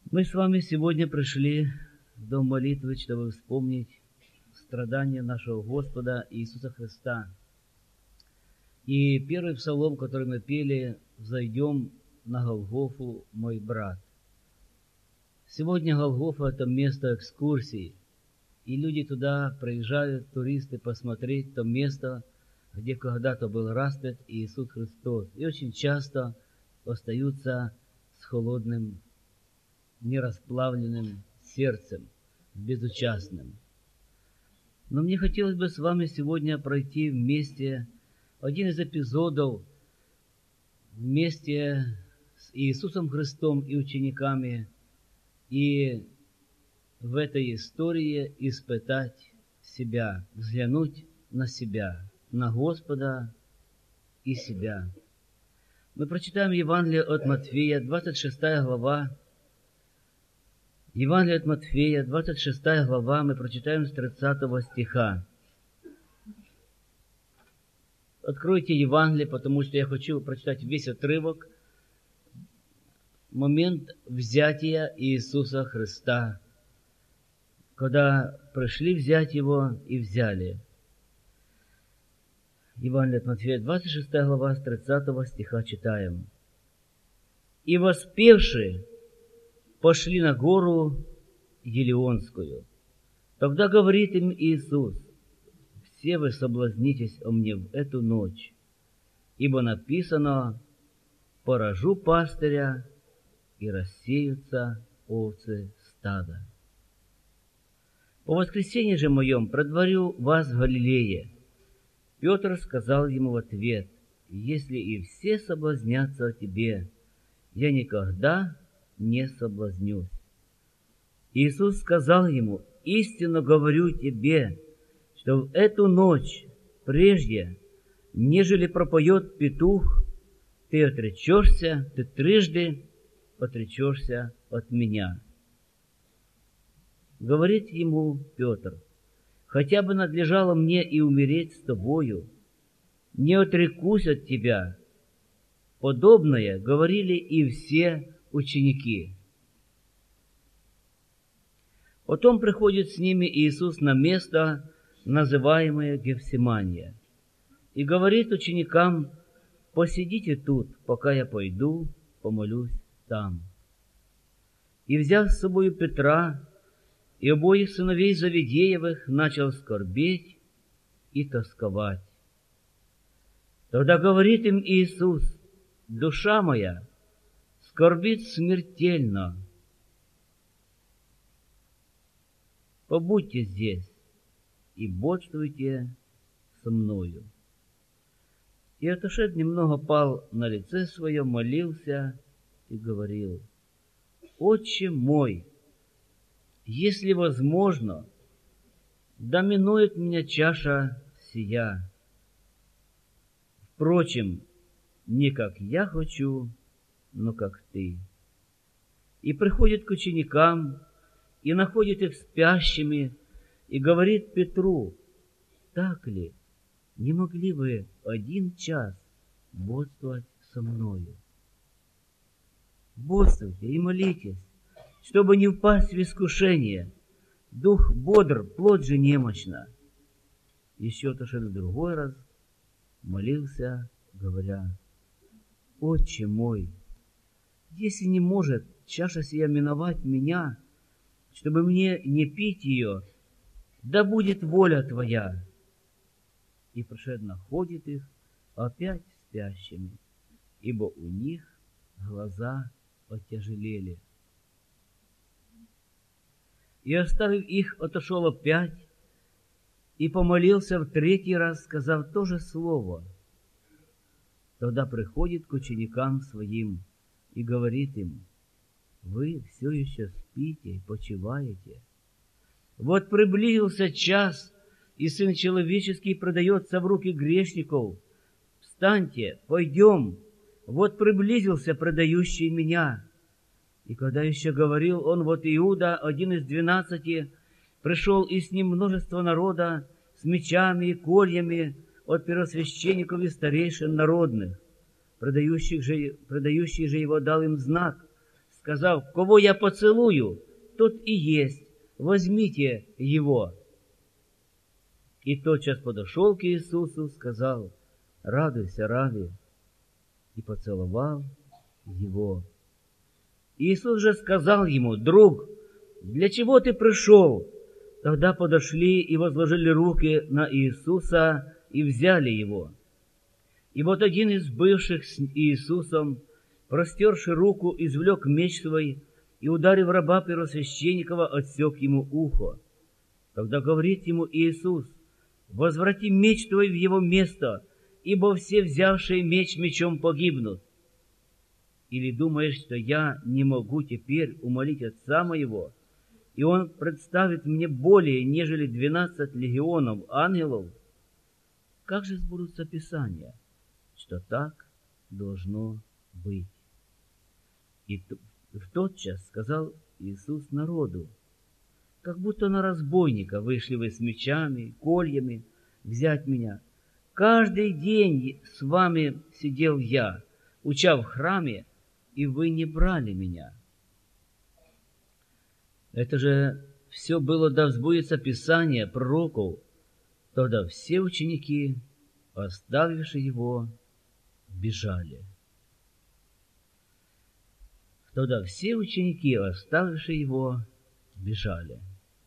Мы с вами сегодня пришли в дом молитвы, чтобы вспомнить страдания нашего Господа Иисуса Христа. И первый псалом, который мы пели: «Взойдем на Голгофу, мой брат». Сегодня Голгофа – это место экскурсий, и люди туда приезжают, туристы, посмотреть то место, где когда-то был распят Иисус Христос. И очень часто остаются с холодным, нерасплавленным сердцем, безучастным. Но мне хотелось бы с вами сегодня пройти вместе один из эпизодов вместе с Иисусом Христом и учениками, и в этой истории испытать себя, взглянуть на себя, на Господа и себя. Мы прочитаем Евангелие от Матфея, 26 глава. Евангелие от Матфея, 26 глава, мы прочитаем с 30 стиха. Откройте Евангелие, потому что я хочу прочитать весь отрывок. Момент взятия Иисуса Христа, когда пришли взять Его и взяли. Евангелие от Матфея, 26 глава, с 30 стиха читаем. «И воспевши, пошли на гору Елеонскую. Тогда говорит им Иисус: все вы соблазнитесь о мне в эту ночь, ибо написано: поражу пастыря, и рассеются овцы стада. По воскресенье же моем предварю вас в Галилее. Петр сказал ему в ответ: если и все соблазнятся о тебе, я никогда не соблазнюсь. Иисус сказал ему: истинно говорю тебе, что в эту ночь, прежде, нежели пропоет петух, ты отречешься, ты трижды отречешься от меня. Говорит ему Петр: хотя бы надлежало мне и умереть с тобою, не отрекусь от тебя. Подобное говорили и все ученики. Потом приходит с ними Иисус на место, называемое Гефсимания, и говорит ученикам: посидите тут, пока я пойду, помолюсь там. И, взяв с собою Петра и обоих сыновей Завидеевых, начал скорбеть и тосковать. Тогда говорит им Иисус: душа моя скорбит смертельно. Побудьте здесь и бодрствуйте со мною. И, отошед немного, пал на лице свое, молился и говорил: Отче мой, если возможно, да минует меня чаша сия. Впрочем, не как я хочу, но как ты. И приходит к ученикам, и находит их спящими, и говорит Петру: так ли, не могли вы 1 час бодрствовать со мною? Бодрствуйте и молитесь, чтобы не впасть в искушение. Дух бодр, плоть же немощна. Еще отошел в другой раз, молился, говоря: Отче мой, если не может чаша сия миновать меня, чтобы мне не пить ее, да будет воля Твоя. И пришед находит их опять спящими, ибо у них глаза отяжелели. И, оставив их, отошел опять и помолился в 3-й раз, сказав то же слово. Тогда приходит к ученикам своим и говорит им: вы все еще спите и почиваете. Вот приблизился час, и Сын Человеческий предается в руки грешников. Встаньте, пойдем, вот приблизился предающий меня. И когда еще говорил он, вот Иуда, один из 12, пришел, и с ним множество народа с мечами и кольями от первосвященников и старейшин народных. Предающий же его дал им знак: сказав: «Кого я поцелую, тот и есть, возьмите его». И тотчас подошел к Иисусу, сказал: «Радуйся, Рави», и поцеловал его. Иисус же сказал ему: «Друг, для чего ты пришел?» Тогда подошли и возложили руки на Иисуса и взяли его. И вот один из бывших с Иисусом, простерши руку, извлек меч свой и, ударив раба первосвященникова, отсек ему ухо. Тогда говорит ему Иисус: «Возврати меч твой в его место, ибо все, взявшие меч, мечом погибнут. Или думаешь, что я не могу теперь умолить Отца моего, и Он представит мне более, нежели 12 легионов ангелов?» Как же сбудутся Писания, что так должно быть? И в тот час сказал Иисус народу: «Как будто на разбойника вышли вы с мечами, кольями взять меня. Каждый день с вами сидел я, уча в храме, и вы не брали меня». Это же все было, да сбудется Писание пророков. Тогда все ученики, оставившие его, бежали. Тогда все ученики, оставившие его, бежали.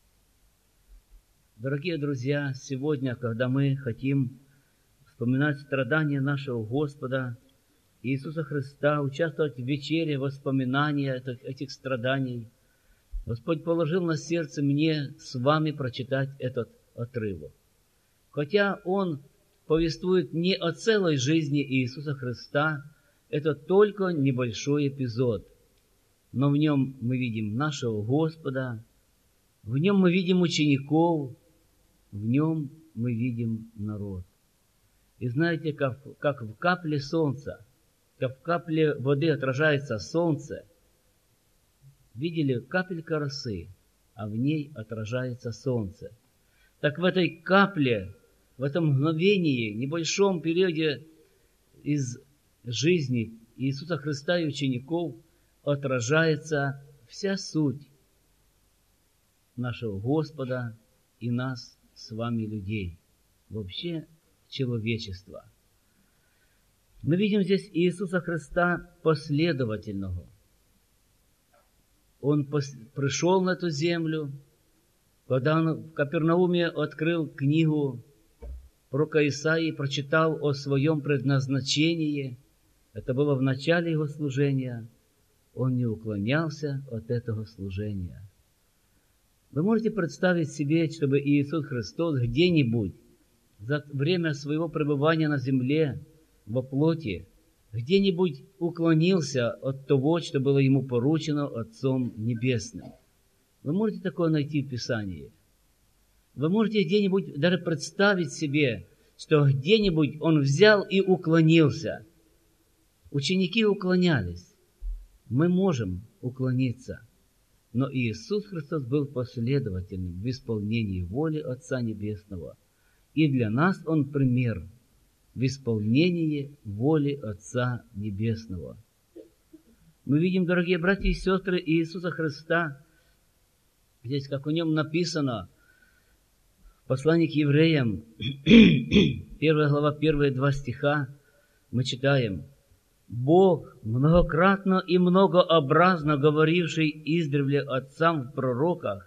Дорогие друзья, сегодня, когда мы хотим вспоминать страдания нашего Господа Иисуса Христа, участвовать в вечере воспоминания этих страданий, Господь положил на сердце мне с вами прочитать этот отрывок. Хотя он повествует не о целой жизни Иисуса Христа, это только небольшой эпизод, но в нем мы видим нашего Господа, в нем мы видим учеников, в нем мы видим народ. И знаете, как в капле солнца, как в капле воды отражается солнце, видели капелька росы, а в ней отражается солнце. Так в этой капле, в этом мгновении, небольшом периоде из жизни Иисуса Христа и учеников отражается вся суть нашего Господа и нас с вами, людей, вообще человечества. Мы видим здесь Иисуса Христа последовательного. Он пришел на эту землю, когда он в Капернауме открыл книгу пророка Исаии, прочитал о своем предназначении. Это было в начале его служения. Он не уклонялся от этого служения. Вы можете представить себе, чтобы Иисус Христос где-нибудь за время своего пребывания на земле, во плоти, где-нибудь уклонился от того, что было ему поручено Отцом Небесным? Вы можете такое найти в Писании? Вы можете где-нибудь даже представить себе, что где-нибудь он взял и уклонился? Ученики уклонялись. Мы можем уклониться. Но Иисус Христос был последовательным в исполнении воли Отца Небесного. И для нас Он пример в исполнении воли Отца Небесного. Мы видим, дорогие братья и сестры, Иисуса Христа, здесь, как о Нем написано, в послании к евреям, 1 глава, первые 2 стиха, мы читаем: «Бог, многократно и многообразно говоривший издревле отцам в пророках,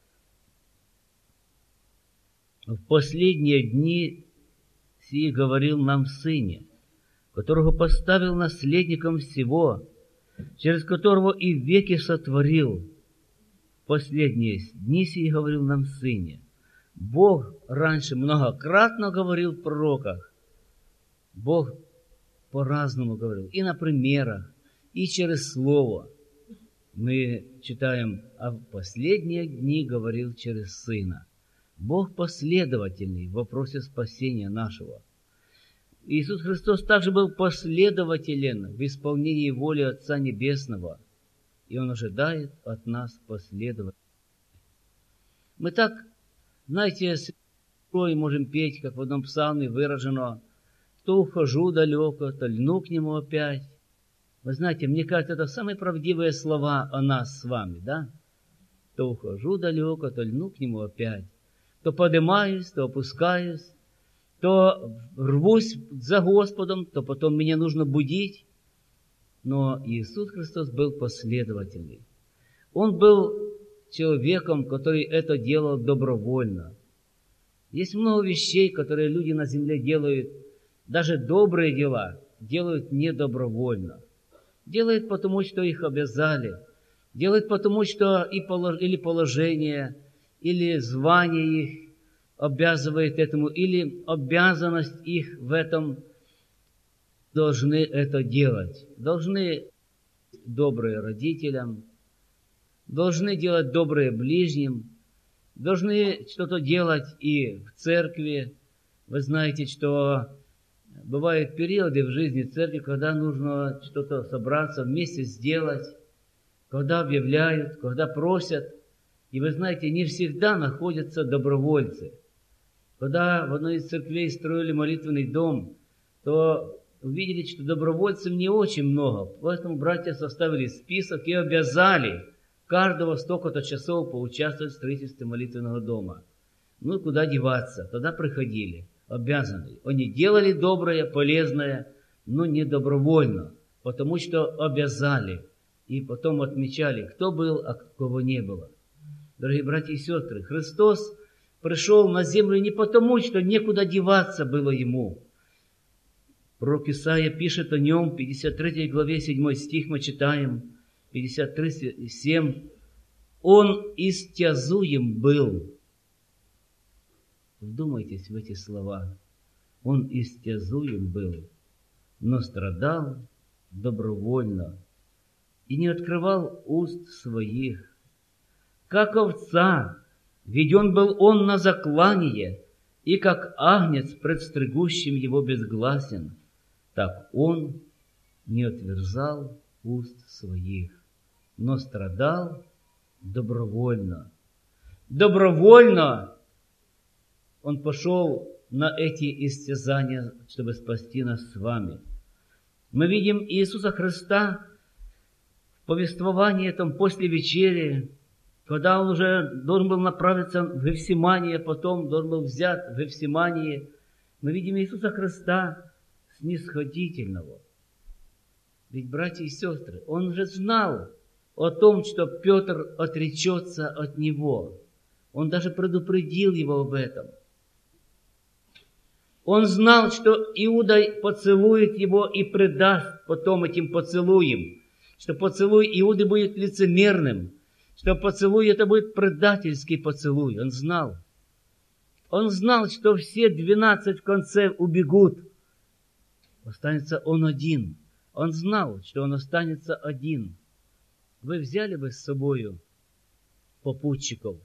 в последние дни сии говорил нам в Сыне, которого поставил наследником всего, через которого и веки сотворил. В последние дни сии говорил нам в Сыне». Бог раньше многократно говорил в пророках. Бог по-разному говорил, и на примерах, и через Слово. Мы читаем, а в последние дни говорил через Сына. Бог последовательный в вопросе спасения нашего. Иисус Христос также был последователен в исполнении воли Отца Небесного, и Он ожидает от нас последовательности. Мы так, знаете, с порой можем петь, как в одном псалме выражено: «То ухожу далеко, то льну к Нему опять». Вы знаете, мне кажется, это самые правдивые слова о нас с вами, да? То ухожу далеко, то льну к Нему опять. То поднимаюсь, то опускаюсь, то рвусь за Господом, то потом меня нужно будить. Но Иисус Христос был последовательный. Он был человеком, который это делал добровольно. Есть много вещей, которые люди на земле делают, даже добрые дела, делают недобровольно. Делают потому, что их обязали. Делают потому, что или положение, или звание их обязывает этому, или обязанность их в этом должны это делать. Должны добрые родителям, должны делать добрые ближним, должны что-то делать и в церкви. Вы знаете, что бывают периоды в жизни церкви, когда нужно что-то собраться, вместе сделать, когда объявляют, когда просят. И вы знаете, не всегда находятся добровольцы. Когда в одной из церквей строили молитвенный дом, то увидели, что добровольцев не очень много. Поэтому братья составили список и обязали каждого столько-то часов поучаствовать в строительстве молитвенного дома. Ну и куда деваться? Тогда приходили, обязанные. Они делали доброе, полезное, но не добровольно, потому что обязали. И потом отмечали, кто был, а кого не было. Дорогие братья и сестры, Христос пришел на землю не потому, что некуда деваться было Ему. Пророк Исаия пишет о Нем, в 53 главе 7 стих мы читаем, 53:7. Он истязуем был. Вдумайтесь в эти слова. Он истязуем был, но страдал добровольно и не открывал уст своих. Как овца веден был он на заклание, и как агнец пред стригущим его безгласен, так он не отверзал уст своих, но страдал добровольно. Добровольно он пошел на эти истязания, чтобы спасти нас с вами. Мы видим Иисуса Христа в повествовании этом после вечери, когда он уже должен был направиться в Гефсимании, потом должен был взят в Гефсимании. Мы видим Иисуса Христа снисходительного. Ведь, братья и сестры, он же знал о том, что Петр отречется от него. Он даже предупредил его об этом. Он знал, что Иуда поцелует его и предаст потом этим поцелуем, что поцелуй Иуды будет лицемерным, что поцелуй это будет предательский поцелуй. Он знал. Он знал, что все 12 в конце убегут. Останется он один. Он знал, что он останется один. Вы взяли бы с собою попутчиков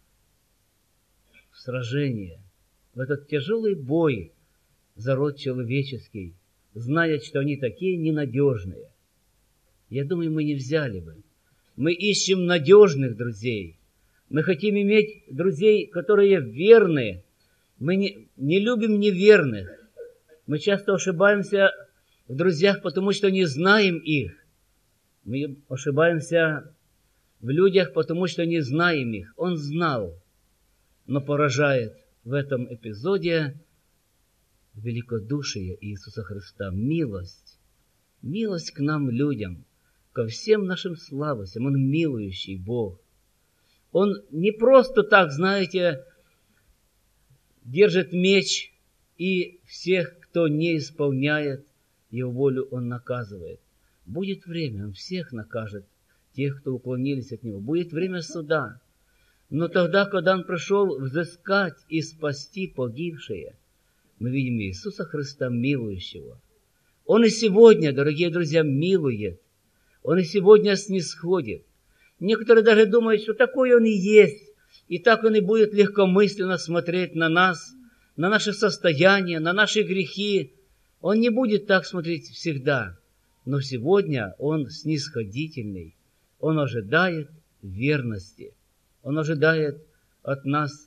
в сражение, в этот тяжелый бой за род человеческий, зная, что они такие ненадежные? Я думаю, мы не взяли бы. Мы ищем надежных друзей. Мы хотим иметь друзей, которые верны. Мы не любим неверных. Мы часто ошибаемся в друзьях, потому что не знаем их. Мы ошибаемся в людях, потому что не знаем их. Он знал, но поражает в этом эпизоде великодушие Иисуса Христа, милость. Милость к нам, людям, ко всем нашим слабостям. Он милующий Бог. Он не просто так, знаете, держит меч, и всех, кто не исполняет Его волю, Он наказывает. Будет время, Он всех накажет, тех, кто уклонились от Него. Будет время суда. Но тогда, когда Он пришел взыскать и спасти погибшие, мы видим Иисуса Христа милующего. Он и сегодня, дорогие друзья, милует. Он и сегодня снисходит. Некоторые даже думают, что такой Он и есть, и так Он и будет легкомысленно смотреть на нас, на наше состояние, на наши грехи. Он не будет так смотреть всегда. Но сегодня Он снисходительный. Он ожидает верности. Он ожидает от нас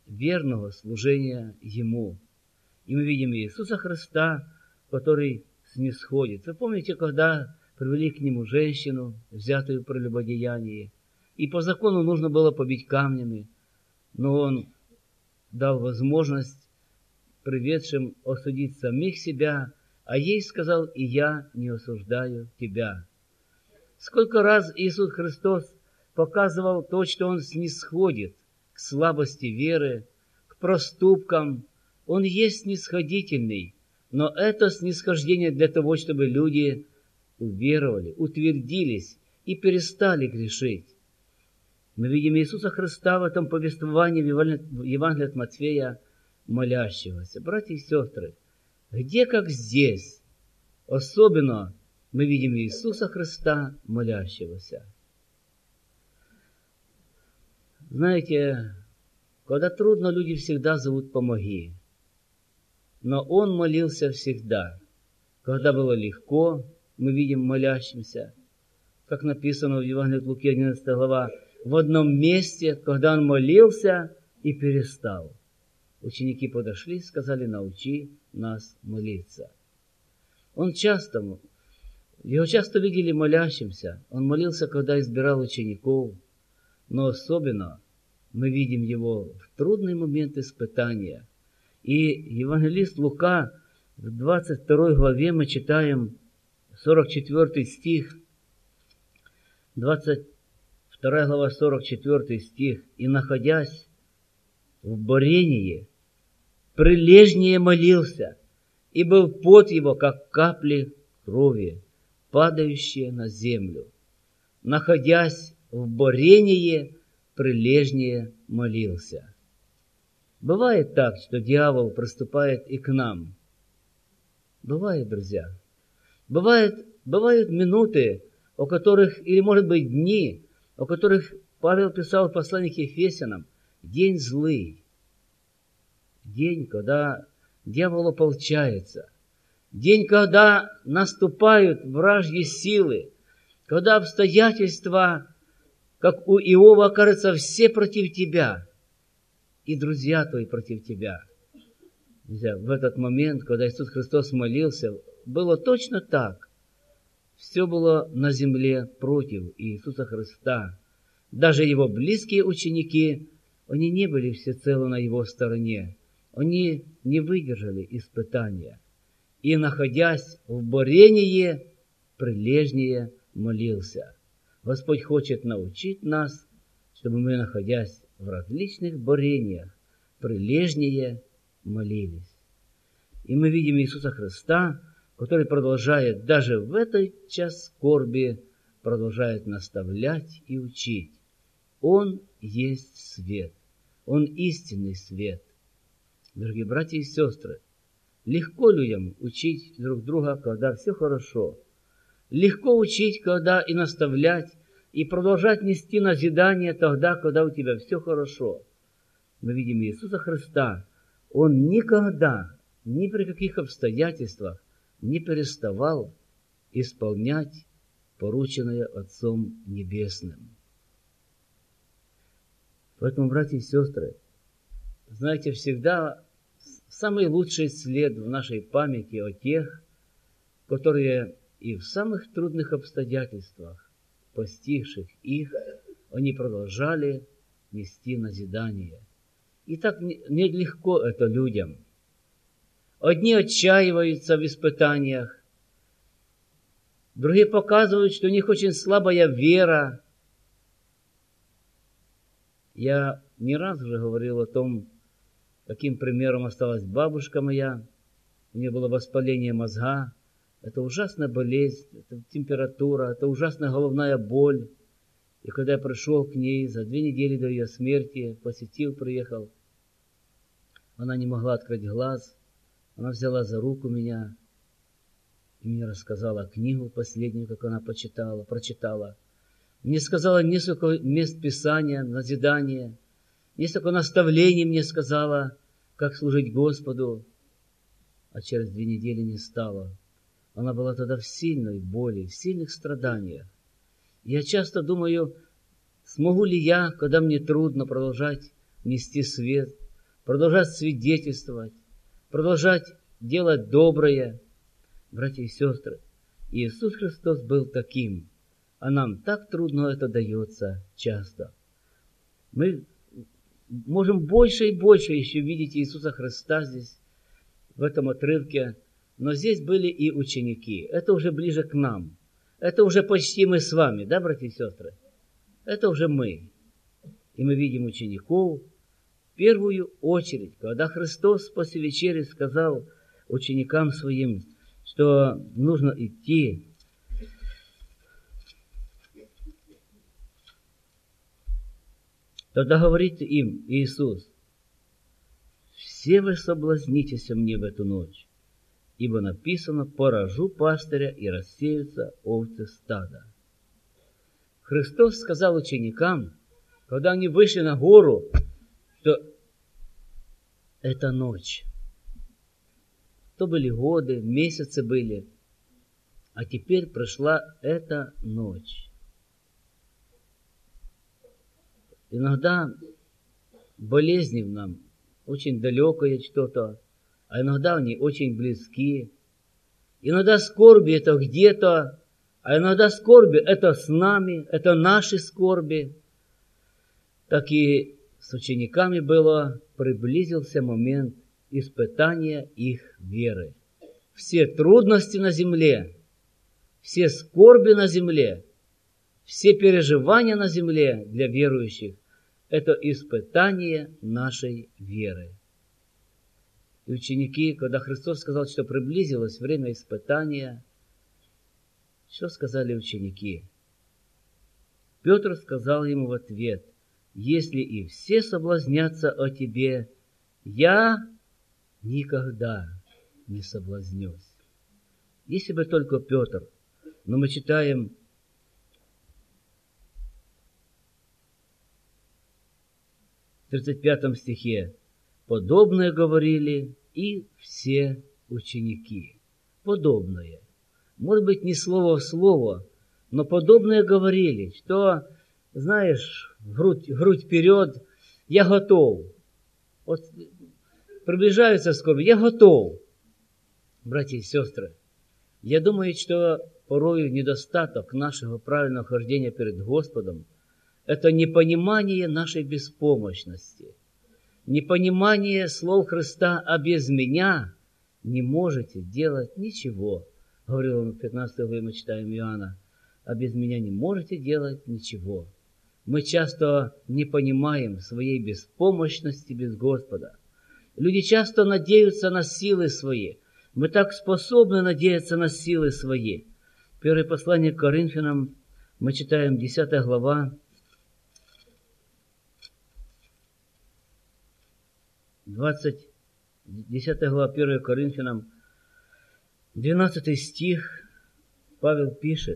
верного служения Ему. И мы видим Иисуса Христа, который снисходит. Вы помните, когда привели к нему женщину, взятую в прелюбодеянии, и по закону нужно было побить камнями, но он дал возможность приведшим осудить самих себя, а ей сказал: «И я не осуждаю тебя». Сколько раз Иисус Христос показывал то, что Он снисходит к слабости веры, к проступкам. Он есть снисходительный, но это снисхождение для того, чтобы люди уверовали, утвердились и перестали грешить. Мы видим Иисуса Христа в этом повествовании в Евангелии от Матфея, молящегося. Братья и сестры, где как здесь, особенно мы видим Иисуса Христа молящегося. Знаете, когда трудно, люди всегда зовут «помоги». Но Он молился всегда. Когда было легко, мы видим молящимся, как написано в Евангелии от Луки, 11 глава, в одном месте, когда Он молился и перестал. Ученики подошли и сказали: «Научи нас молиться». Его часто видели молящимся. Он молился, когда избирал учеников, но особенно мы видим его в трудный момент испытания. И евангелист Лука в 22 главе мы читаем 44 стих, 22 глава, 44 стих. «И, находясь в борении, прилежнее молился, и был пот его, как капли крови, падающие на землю. Находясь в борении, прилежнее молился». Бывает так, что дьявол приступает и к нам. Бывает, друзья. Бывают минуты, о которых, или, может быть, дни, о которых Павел писал в послании к Ефесянам. День злый. День, когда дьявол ополчается. День, когда наступают вражьи силы. Когда обстоятельства, как у Иова, окажутся все против тебя. И друзья твои против тебя. Друзья, в этот момент, когда Иисус Христос молился, было точно так. Все было на земле против Иисуса Христа. Даже Его близкие ученики, они не были всецело на Его стороне. Они не выдержали испытания. И, находясь в борении, прилежнее молился. Господь хочет научить нас, чтобы мы, находясь в различных борениях, прилежнее молились. И мы видим Иисуса Христа, который продолжает даже в этот час скорби, продолжает наставлять и учить. Он есть свет. Он истинный свет. Дорогие братья и сестры, легко людям учить друг друга, когда все хорошо. Легко учить, когда и наставлять, и продолжать нести назидание тогда, когда у тебя все хорошо. Мы видим Иисуса Христа. Он никогда, ни при каких обстоятельствах не переставал исполнять порученное Отцом Небесным. Поэтому, братья и сестры, знаете, всегда самый лучший след в нашей памяти о тех, которые и в самых трудных обстоятельствах, постигших их, они продолжали нести назидание. И так нелегко это людям. Одни отчаиваются в испытаниях, другие показывают, что у них очень слабая вера. Я не раз уже говорил о том, каким примером осталась бабушка моя. У нее было воспаление мозга. Это ужасная болезнь, это температура, это ужасная головная боль. И когда я пришел к ней за 2 недели до ее смерти, приехал, она не могла открыть глаз. Она взяла за руку меня и мне рассказала книгу последнюю, как она прочитала. Мне сказала несколько мест Писания, назидания, несколько наставлений мне сказала, как служить Господу. А через 2 недели не стало. Она была тогда в сильной боли, в сильных страданиях. Я часто думаю, смогу ли я, когда мне трудно, продолжать нести свет, продолжать свидетельствовать, продолжать делать доброе. Братья и сестры, Иисус Христос был таким, а нам так трудно это дается часто. Мы можем больше и больше еще видеть Иисуса Христа здесь, в этом отрывке, но здесь были и ученики. Это уже ближе к нам. Это уже почти мы с вами, да, братья и сестры? Это уже мы. И мы видим учеников в первую очередь, когда Христос после вечери сказал ученикам своим, что нужно идти. Тогда говорит им Иисус: «Все вы соблазнитесь мне в эту ночь, ибо написано: поражу пастыря, и рассеются овцы стада». Христос сказал ученикам, когда они вышли на гору, что это ночь. То были годы, месяцы были, а теперь пришла эта ночь. Иногда болезни в нам очень далекое что-то, а иногда они очень близки. Иногда скорби это где-то, а иногда скорби это с нами, это наши скорби. Так и с учениками было, приблизился момент испытания их веры. Все трудности на земле, все скорби на земле, все переживания на земле для верующих – это испытание нашей веры. И ученики, когда Христос сказал, что приблизилось время испытания, что сказали ученики? Петр сказал ему в ответ: «Если и все соблазнятся о тебе, я никогда не соблазнюсь». Если бы только Петр. Но мы читаем в 35 стихе: «Подобное говорили и все ученики». Подобное. Может быть, не слово в слово, но подобное говорили, что, знаешь, грудь вперед, я готов. Вот приближаются скорби, я готов. Братья и сестры, я думаю, что порою недостаток нашего правильного хождения перед Господом – это непонимание нашей беспомощности, непонимание слов Христа: «А без меня не можете делать ничего». Говорил он в 15 главе, мы читаем Иоанна: «А без меня не можете делать ничего». Мы часто не понимаем своей беспомощности без Господа. Люди часто надеются на силы свои. Мы так способны надеяться на силы свои. Первое послание к Коринфянам, мы читаем 10 глава, 10 глава 1 Коринфянам, 12 стих, Павел пишет.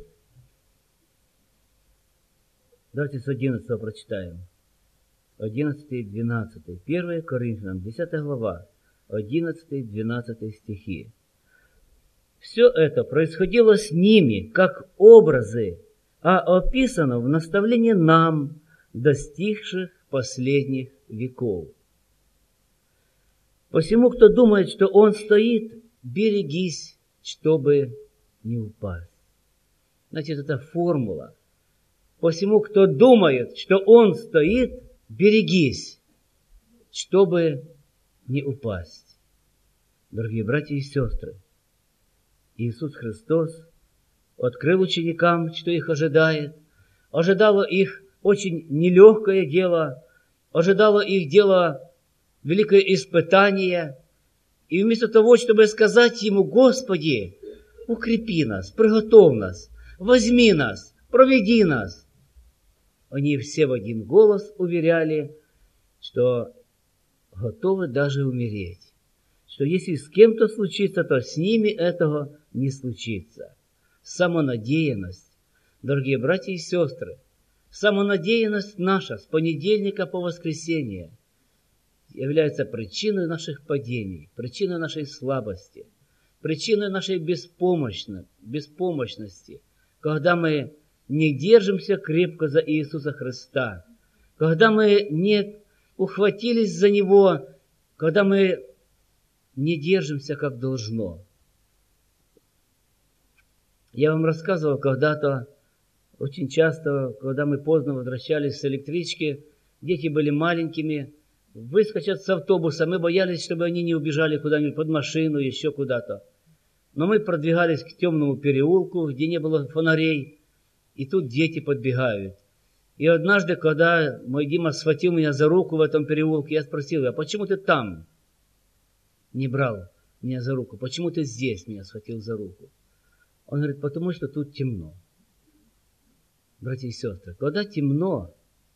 Давайте с 11 прочитаем. 11 и 12. 1 Коринфянам, 10 глава, 11 и 12 стихи. Все это происходило с ними, как образы, а описано в наставлении нам, достигших последних веков. Посему, кто думает, что он стоит, берегись, чтобы не упасть. Значит, это формула. Посему, кто думает, что он стоит, берегись, чтобы не упасть. Дорогие братья и сестры, Иисус Христос открыл ученикам, что их ожидает. Ожидало их очень нелегкое дело, ожидало их дело великое испытание. И вместо того, чтобы сказать ему: «Господи, укрепи нас, приготовь нас, возьми нас, проведи нас», они все в один голос уверяли, что готовы даже умереть, что если с кем-то случится, то с ними этого не случится. Самонадеянность, дорогие братья и сестры, самонадеянность наша с понедельника по воскресенье является причиной наших падений, причиной нашей слабости, причиной нашей беспомощности, когда мы не держимся крепко за Иисуса Христа, когда мы не ухватились за Него, когда мы не держимся как должно. Я вам рассказывал когда-то, очень часто, когда мы поздно возвращались с электрички, дети были маленькими, выскочат с автобуса, мы боялись, чтобы они не убежали куда-нибудь под машину, еще куда-то. Но мы продвигались к темному переулку, где не было фонарей, и тут дети подбегают. И однажды, когда мой Дима схватил меня за руку в этом переулке, я спросил: а почему ты там не брал меня за руку? Почему ты здесь меня схватил за руку? Он говорит: потому что тут темно. Братья и сестры, когда темно,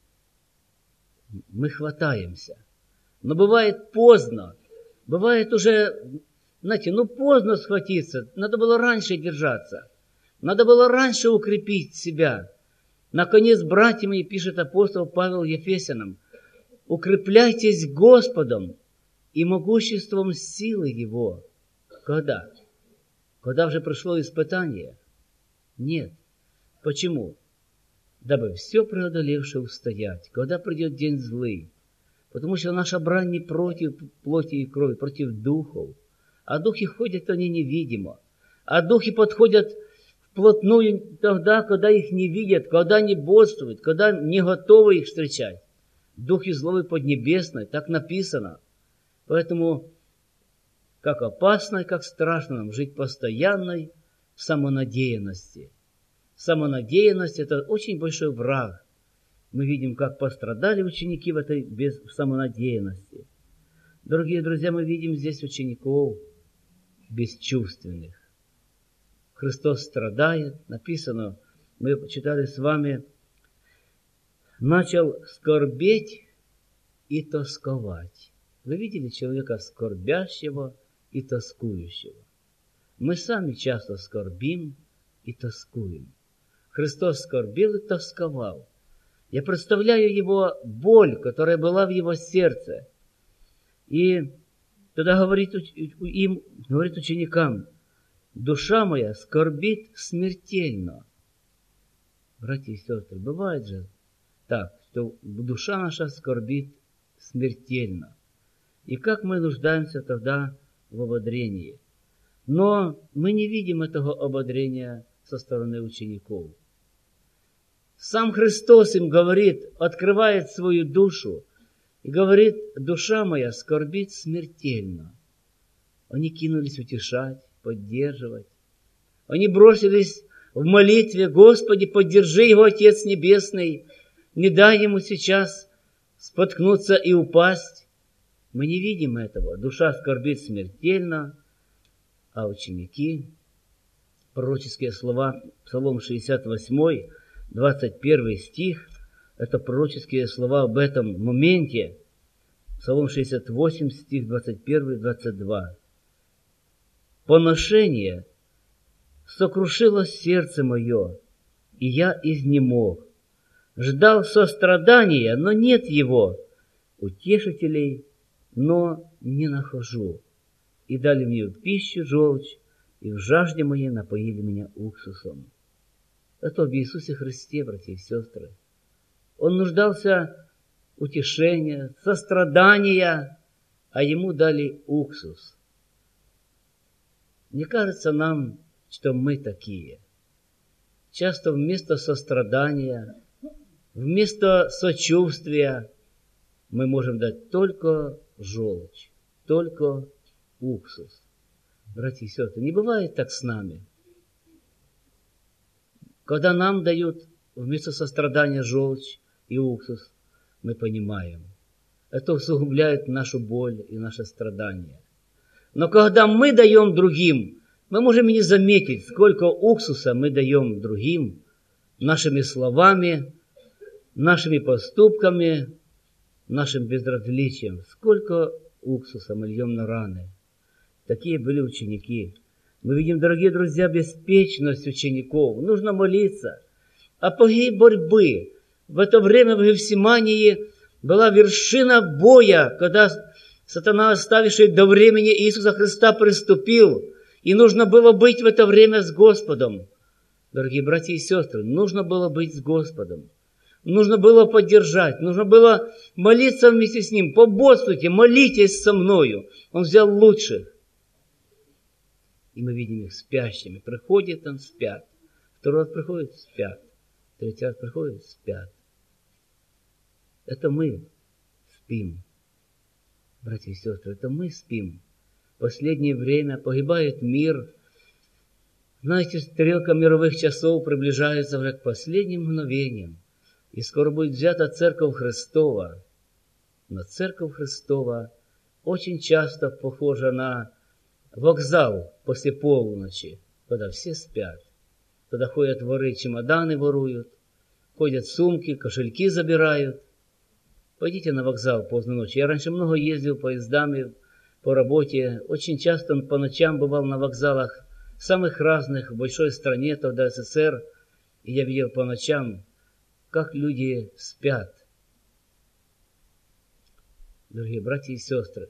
мы хватаемся. Но бывает поздно, бывает уже, знаете, поздно схватиться. Надо было раньше держаться. Надо было раньше укрепить себя. Наконец, братья мои, пишет апостол Павел Ефесянам: укрепляйтесь Господом и могуществом силы Его. Когда? Когда уже пришло испытание? Нет. Почему? Дабы все преодолевшее устоять, когда придет день злый. Потому что наша брань не против плоти и крови, против духов. А духи ходят они невидимо. А духи подходят вплотную тогда, когда их не видят, когда не бодствуют, когда не готовы их встречать. Духи злобы поднебесной, так написано. Поэтому как опасно и как страшно нам жить постоянной в самонадеянности. Самонадеянность – это очень большой враг. Мы видим, как пострадали ученики в этой самонадеянности. Дорогие друзья, мы видим здесь учеников бесчувственных. Христос страдает, написано, мы читали с вами, начал скорбеть и тосковать. Вы видели человека скорбящего и тоскующего? Мы сами часто скорбим и тоскуем. Христос скорбел и тосковал. Я представляю его боль, которая была в его сердце. И тогда говорит ученикам: душа моя скорбит смертельно. Братья и сестры, бывает же так, что душа наша скорбит смертельно. И как мы нуждаемся тогда в ободрении. Но мы не видим этого ободрения со стороны учеников. Сам Христос им говорит, открывает свою душу и говорит: душа моя скорбит смертельно. Они кинулись утешать, поддерживать. Они бросились в молитве: Господи, поддержи его, Отец Небесный, не дай ему сейчас споткнуться и упасть. Мы не видим этого. Душа скорбит смертельно, а ученики, пророческие слова, Псалом 68, 21 стих, это пророческие слова об этом моменте. Псалом 68, стих 21-22. «Поношение сокрушило сердце мое, и я изнемог. Ждал сострадания, но нет его, утешителей, но не нахожу. И дали мне в пищу желчь, и в жажде моей напоили меня уксусом». Это об Иисусе Христе, братья и сестры. Он нуждался в утешении, сострадания, а ему дали уксус. Мне кажется нам, что мы такие. Часто вместо сострадания, вместо сочувствия мы можем дать только желчь, только уксус. Братья и сестры, не бывает так с нами. Когда нам дают вместо сострадания желчь и уксус, мы понимаем, это усугубляет нашу боль и наше страдание. Но когда мы даем другим, мы можем и не заметить, сколько уксуса мы даем другим нашими словами, нашими поступками, нашим безразличием. Сколько уксуса мы льем на раны. Такие были ученики. Мы видим, дорогие друзья, беспечность учеников. Нужно молиться. Апогей борьбы. В это время в Гефсимании была вершина боя, когда сатана, оставивший до времени Иисуса Христа, приступил. И нужно было быть в это время с Господом. Дорогие братья и сестры, нужно было быть с Господом. Нужно было поддержать, нужно было молиться вместе с Ним. Пободствуйте, молитесь со мною. Он взял лучших. И мы видим их спящими. Приходят, там спят. Второй раз приходят, спят. Третий раз приходят, спят. Это мы спим. Братья и сестры, это мы спим. В последнее время погибает мир. Знаете, стрелка мировых часов приближается уже к последним мгновениям. И скоро будет взята Церковь Христова. Но Церковь Христова очень часто похожа на вокзал после полуночи, когда все спят. Когда ходят воры, чемоданы воруют, ходят сумки, кошельки забирают. Пойдите на вокзал поздно ночью. Я раньше много ездил поездами по работе. Очень часто по ночам бывал на вокзалах самых разных в большой стране, тогда СССР. И я видел по ночам, как люди спят. Дорогие братья и сестры,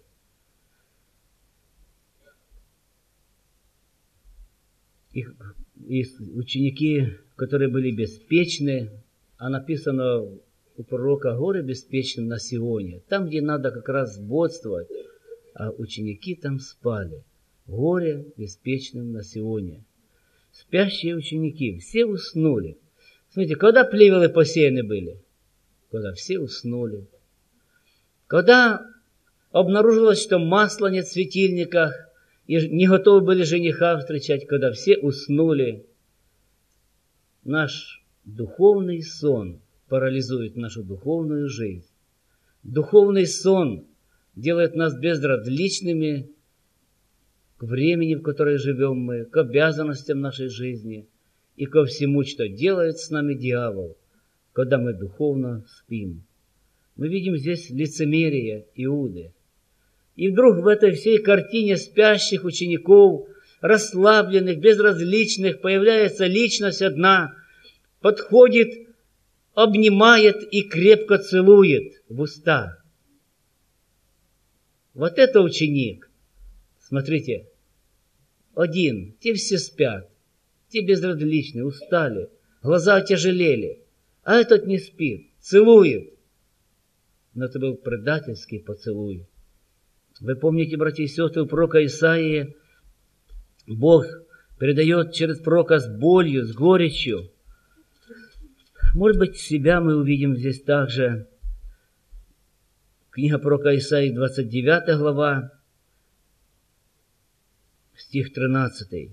и ученики, которые были беспечны, а написано у пророка «Горе беспечным на Сионе», там, где надо как раз бодствовать, а ученики там спали. Горе беспечным на Сионе. Спящие ученики, все уснули. Смотрите, когда плевелы посеяны были? Когда все уснули. Когда обнаружилось, что масла нет в светильниках, и не готовы были жениха встречать, когда все уснули. Наш духовный сон парализует нашу духовную жизнь. Духовный сон делает нас безразличными к времени, в которое живем мы, к обязанностям нашей жизни и ко всему, что делает с нами дьявол, когда мы духовно спим. Мы видим здесь лицемерие Иуды. И вдруг в этой всей картине спящих учеников, расслабленных, безразличных, появляется личность одна, подходит, обнимает и крепко целует в уста. Вот это ученик. Смотрите, один, те все спят, те безразличны, устали, глаза отяжелели, а этот не спит, целует. Но это был предательский поцелуй. Вы помните, братья и сестры, у пророка Исаии Бог передает через пророка с болью, с горечью. Может быть, себя мы увидим здесь также. Книга пророка Исаии, 29 глава, стих 13.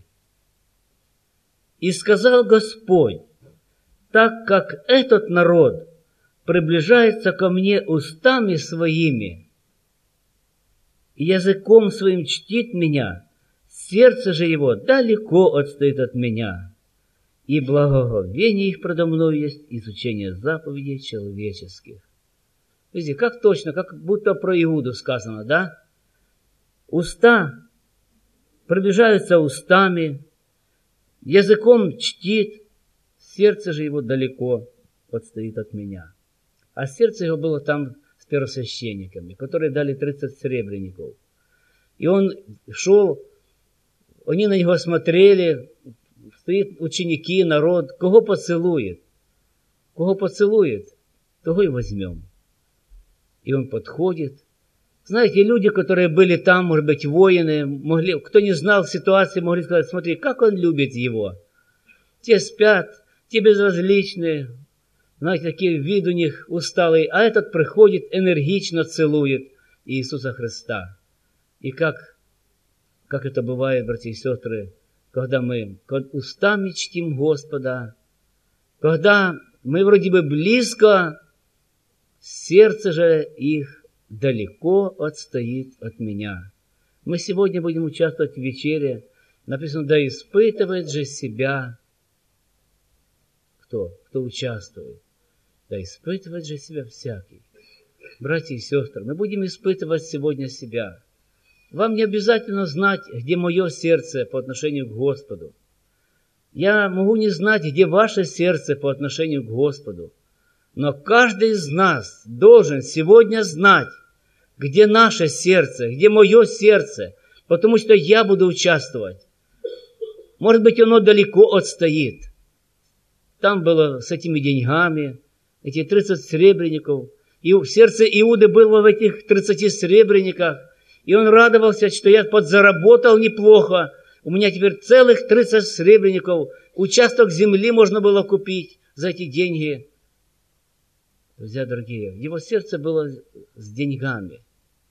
«И сказал Господь, так как этот народ приближается ко мне устами своими, и языком своим чтит меня, сердце же его далеко отстоит от меня, и благоговение их предо мной есть изучение заповедей человеческих». Видите, как точно, как будто про Иуду сказано, да? Уста приближаются устами, языком чтит, сердце же его далеко отстоит от меня. А сердце его было там с первосвященниками, которые дали 30 серебряников. И он шел, они на него смотрели, стоят ученики, народ, кого поцелует, того и возьмем. И он подходит. Знаете, люди, которые были там, может быть, воины, могли, кто не знал ситуации, могли сказать: смотри, как он любит его. Те спят, те безразличные, знаете, такие вид у них усталый, а этот приходит, энергично целует Иисуса Христа. И как это бывает, братья и сестры, когда мы устами чтим Господа, когда мы вроде бы близко, сердце же их далеко отстоит от меня. Мы сегодня будем участвовать в вечере. Написано: да испытывает же себя. Кто участвует? Да испытывает же себя всякий. Братья и сестры, мы будем испытывать сегодня себя. Вам не обязательно знать, где мое сердце по отношению к Господу. Я могу не знать, где ваше сердце по отношению к Господу. Но каждый из нас должен сегодня знать, где наше сердце, где мое сердце, потому что я буду участвовать. Может быть, оно далеко отстоит. Там было с этими деньгами, эти 30 серебряников. И в сердце Иуды было в этих 30 серебряниках. И он радовался, что я подзаработал неплохо. У меня теперь целых 30 серебряников. Участок земли можно было купить за эти деньги. Друзья дорогие, его сердце было с деньгами.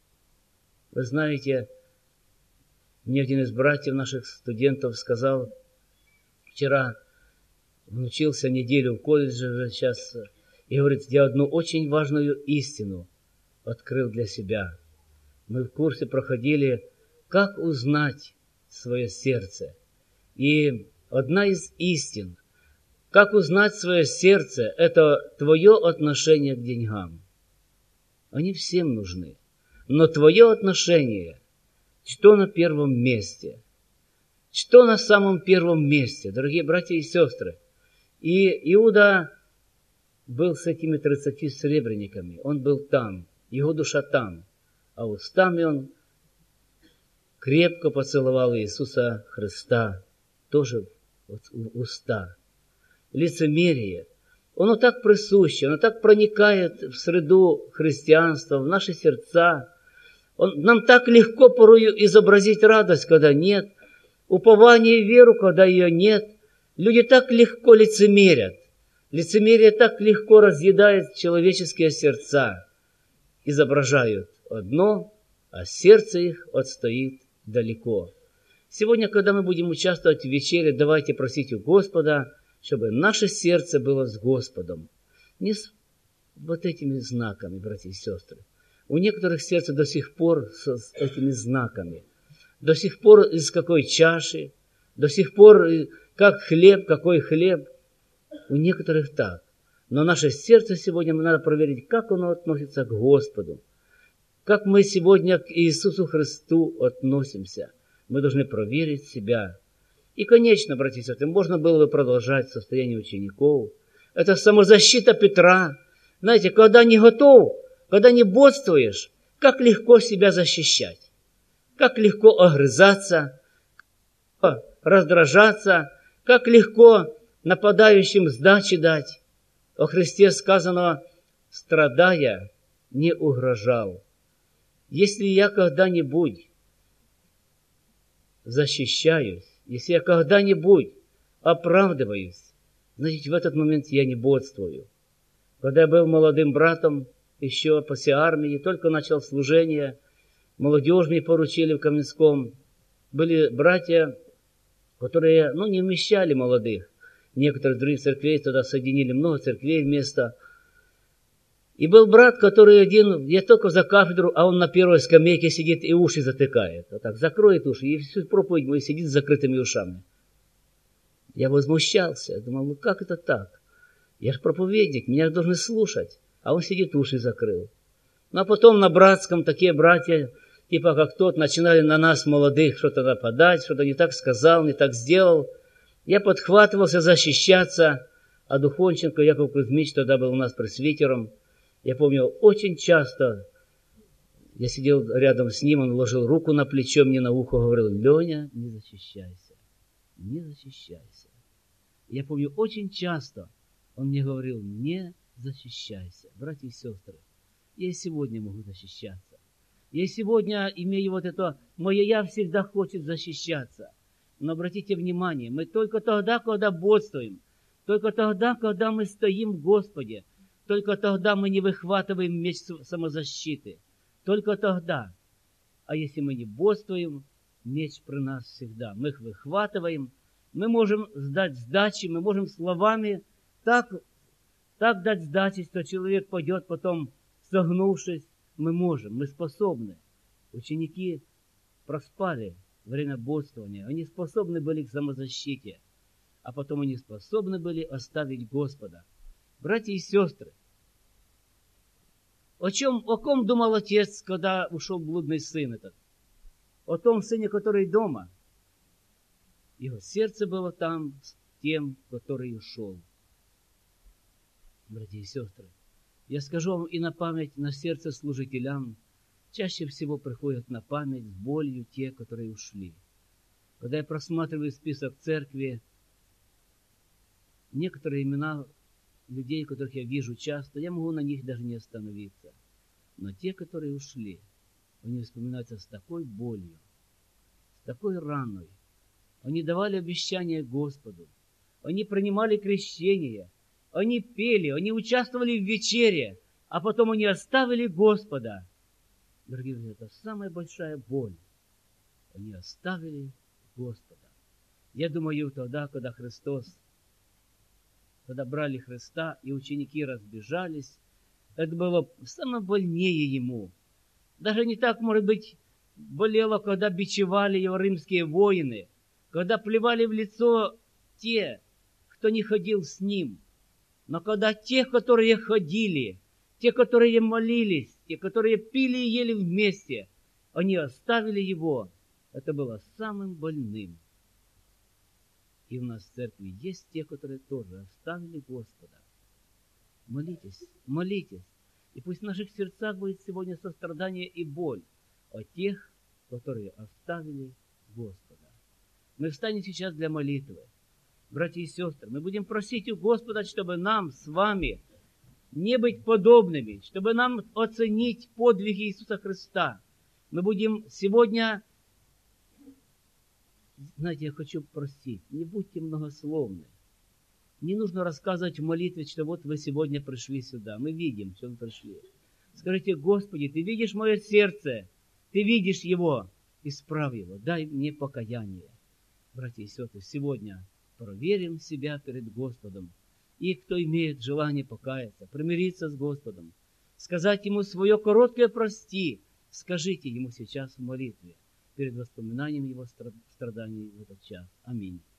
Вы знаете, мне один из братьев наших студентов сказал, вчера он учился неделю в колледже сейчас, и говорит, я одну очень важную истину открыл для себя. Мы в курсе проходили, как узнать свое сердце. И одна из истин, как узнать свое сердце, это твое отношение к деньгам. Они всем нужны. Но твое отношение, что на первом месте? Что на самом первом месте, дорогие братья и сестры? И Иуда был с этими 30 серебряниками. Он был там, его душа там. А устами он крепко поцеловал Иисуса Христа. Тоже уста. Лицемерие. Оно так присуще, оно так проникает в среду христианства, в наши сердца. Нам так легко порою изобразить радость, когда нет, упование и веру, когда ее нет. Люди так легко лицемерят. Лицемерие так легко разъедает человеческие сердца. Изображают одно, а сердце их отстоит далеко. Сегодня, когда мы будем участвовать в вечере, давайте просить у Господа, чтобы наше сердце было с Господом. Не с вот этими знаками, братья и сестры. У некоторых сердце до сих пор с этими знаками. До сих пор из какой чаши, до сих пор как хлеб, какой хлеб. У некоторых так. Но наше сердце сегодня надо проверить, как оно относится к Господу. Как мы сегодня к Иисусу Христу относимся. Мы должны проверить себя. И, конечно, братья и сестры, можно было бы продолжать состояние учеников. Это самозащита Петра. Знаете, когда не готов, когда не бодствуешь, как легко себя защищать. Как легко огрызаться, раздражаться, как легко нападающим сдачи дать. О Христе сказано, страдая, не угрожал. Если я когда-нибудь защищаюсь, если я когда-нибудь оправдываюсь, значит, в этот момент я не бодствую. Когда я был молодым братом, еще после армии, только начал служение, молодежь мне поручили в Каменском. Были братья, которые, не вмещали молодых. Некоторых других церквей тогда соединили много церквей вместо. И был брат, который один, я только за кафедру, а он на первой скамейке сидит и уши затыкает. Вот так, закроет уши, и всю проповедь мою сидит с закрытыми ушами. Я возмущался, я думал, как это так? Я же проповедник, меня должны слушать. А он сидит, уши закрыл. А потом на братском такие братья, типа как тот, начинали на нас, молодых, что-то нападать, что-то не так сказал, не так сделал. Я подхватывался защищаться, а Духонченко Яков Кузьмич тогда был у нас пресвитером. Я помню, очень часто я сидел рядом с ним, он ложил руку на плечо мне на ухо, говорил, Леня, не защищайся, не защищайся. Я помню, очень часто он мне говорил, не защищайся. Братья и сестры, я и сегодня могу защищаться. Я и сегодня имею вот это, мое я всегда хочет защищаться. Но обратите внимание, мы только тогда, когда бодствуем, только тогда, когда мы стоим в Господе, только тогда мы не выхватываем меч самозащиты. Только тогда. А если мы не бодствуем, меч при нас всегда. Мы их выхватываем, мы можем дать сдачи, мы можем словами так дать сдачи, что человек пойдет потом, согнувшись. Мы можем, мы способны. Ученики проспали время бодствования. Они способны были к самозащите. А потом они способны были оставить Господа. Братья и сестры, о ком думал отец, когда ушел блудный сын этот? О том сыне, который дома. Его сердце было там с тем, который ушел. Братья и сестры, я скажу вам и на память, на сердце служителям, чаще всего приходят на память с болью те, которые ушли. Когда я просматриваю список церкви, некоторые имена людей, которых я вижу часто, я могу на них даже не остановиться. Но те, которые ушли, они вспоминаются с такой болью, с такой раной. Они давали обещание Господу. они принимали крещение, они пели, они участвовали в вечере, а потом они оставили Господа. Дорогие друзья, это самая большая боль. Они оставили Господа. Я думаю, тогда, когда брали Христа, и ученики разбежались, это было самое больнее ему. Даже не так, может быть, болело, когда бичевали его римские воины, когда плевали в лицо те, кто не ходил с ним. Но когда те, которые ходили, те, которые молились, те, которые пили и ели вместе, они оставили его, это было самым больным. И у нас в церкви есть те, которые тоже оставили Господа. Молитесь, молитесь. И пусть в наших сердцах будет сегодня сострадание и боль о тех, которые оставили Господа. Мы встанем сейчас для молитвы. Братья и сестры, мы будем просить у Господа, чтобы нам с вами не быть подобными, чтобы нам оценить подвиг Иисуса Христа. Мы будем сегодня... Знаете, я хочу просить, не будьте многословны. Не нужно рассказывать в молитве, что вот вы сегодня пришли сюда. Мы видим, что вы пришли. Скажите: Господи, Ты видишь мое сердце, Ты видишь его, исправь его, дай мне покаяние. Братья и сестры, сегодня проверим себя перед Господом. И кто имеет желание покаяться, примириться с Господом, сказать Ему свое короткое «прости», скажите Ему сейчас в молитве, перед воспоминанием Его страданий в этот час. Аминь.